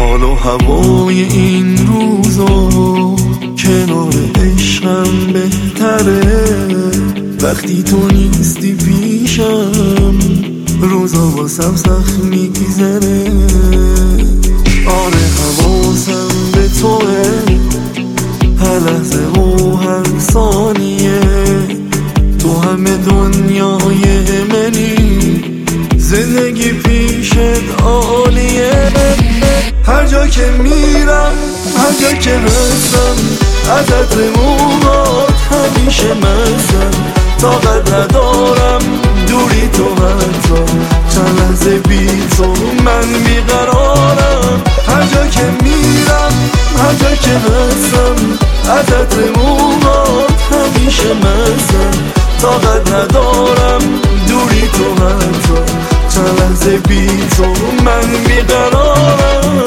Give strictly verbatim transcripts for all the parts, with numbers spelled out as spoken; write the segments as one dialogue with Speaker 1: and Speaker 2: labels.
Speaker 1: حال و هوای این روزا کنار عشقم بهتره. وقتی تو نیستی پیشم روزا واسم سخت میگذره. آره حواسم به توه، هر لحظه و هر ثانیه تو همه دنیای منی، زندگی پیشت عالیه. هر جا که میرم هر جا که هستم از عطر موهات همیشه مستم. طاقت ندارم دوری تو، حتی چند لحظه بی تو من بیقرارم. هر جا که میرم هر جا که هستم از عطر موهات همیشه مستم. طاقت ندارم دوری تو، حتی چند لحظه بی تو من بیقرارم.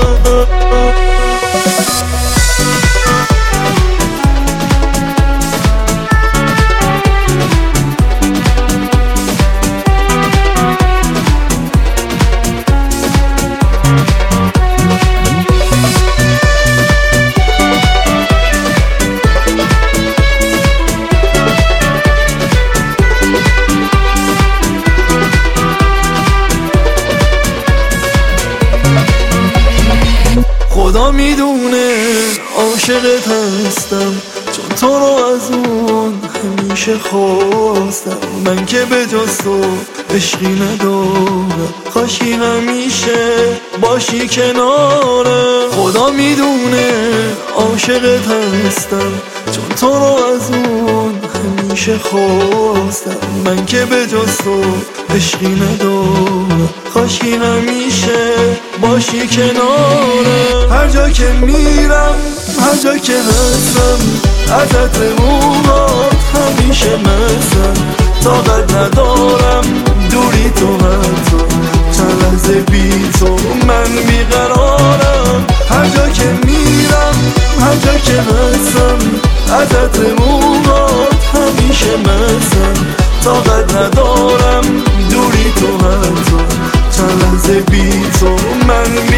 Speaker 1: خدا میدونه عاشقت هستم، چون تو رو از اون همیشه خواستم. من که به جز تو عشقی ندارم، کاشی همیشه باشی کنارم. خدا میدونه عاشقت هستم، چون تو رو از اون همیشه خواستم. من که به جز تو عشقی ندارم، کاشی همیشه باشی کنارم. هر جا که میرم هر جا که هستم از عطر موهات همیشه مستم. طاقت ندارم دوری تو، حتی چند لحظه بی تو من بیقرارم. هر جا که میرم هر جا که هستم از عطر موهات همیشه مستم. طاقت ندارم دوری تو، حتی چند لحظه بی تو من بیقرارم.